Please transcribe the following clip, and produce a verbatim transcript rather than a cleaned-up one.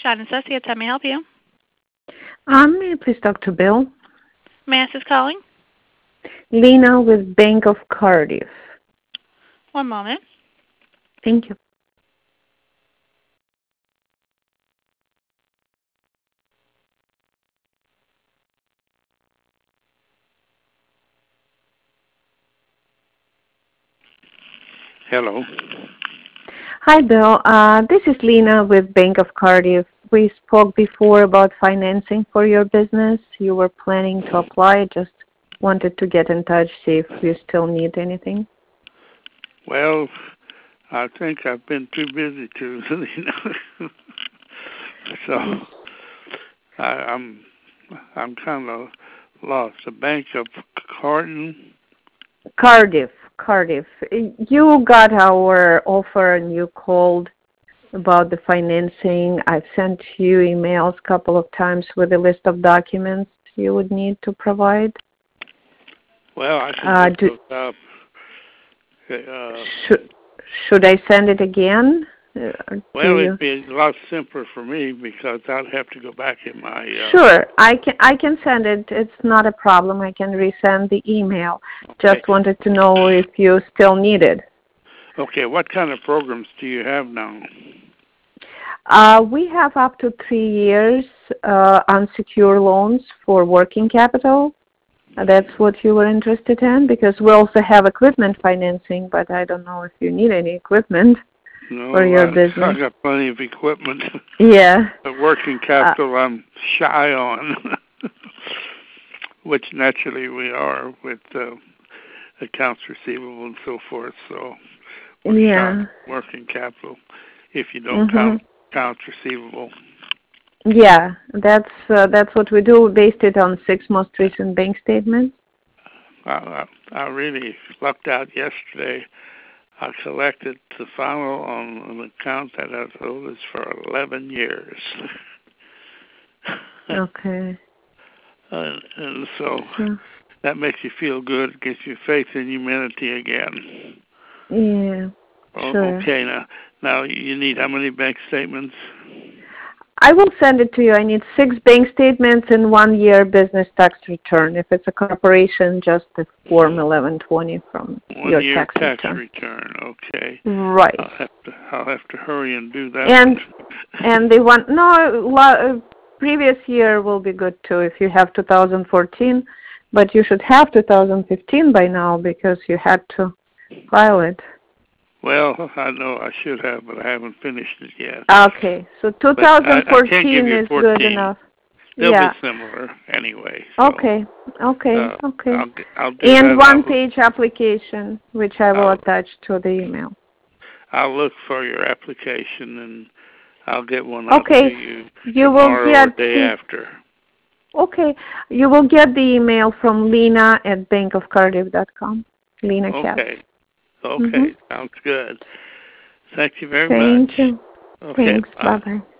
Shawn Associates. How may I help you? Um, may I please talk to Bill? May I ask who's calling? Lena with Bank of Cardiff. One moment. Thank you. Hello. Hi, Bill. Uh, this is Lena with Bank of Cardiff. We spoke before about financing for your business. You were planning to apply. Just wanted to get in touch, see if you still need anything. Well, I think I've been too busy to, you know. so I, I'm I'm kind of lost. The Bank of Carton. Cardiff, Cardiff. You got our offer and you called about the financing. I've sent you emails a couple of times with a list of documents you would need to provide. Well, I can Uh, look do, those up. Uh, should, should I send it again? Uh, well, you... it'd be a lot simpler for me because I'd have to go back in my. Uh, sure, I can. I can send it. It's not a problem. I can resend the email. Okay. Just wanted to know if you still need it. Okay. What kind of programs do you have now? Uh, we have up to three years uh, unsecured loans for working capital. Uh, that's what you were interested in, because we also have equipment financing, but I don't know if you need any equipment No, for your I, business. I got plenty of equipment. Yeah. The working capital uh, I'm shy on, which naturally we are with uh, accounts receivable and so forth. So we're yeah. shy working capital if you don't mm-hmm. count accounts receivable. Yeah, that's uh, that's what we do. Based it on six most recent bank statements. I, I, I really lucked out yesterday. I collected the final on an account that I've owed us for eleven years. Okay. and, and so so, that makes you feel good. It gives you faith in humanity again. Yeah. Oh, sure. Okay, now, now you need how many bank statements? I will send it to you. I need six bank statements and one year business tax return. If it's a corporation, just the Form eleven twenty from One your year tax, tax return. return. Okay. Right. I'll have to I'll have to hurry and do that. And and they want no la, previous year will be good too if you have two thousand fourteen, but you should have two thousand fifteen by now because you had to file it. Well, I know I should have, but I haven't finished it yet. Okay, so two thousand fourteen is good enough. They'll yeah. be similar anyway. So, okay, okay, uh, okay. I'll, I'll do and that. one-page application, which I will I'll, attach to the email. I'll look for your application and I'll get one okay. out to you, you tomorrow will get or day after. Okay, you will get the email from Lena at bank of cardiff dot com. Lena Katz. Okay. Okay, mm-hmm. sounds good. Thank you very Thank much. you. Okay, Thanks. bye. Bye-bye.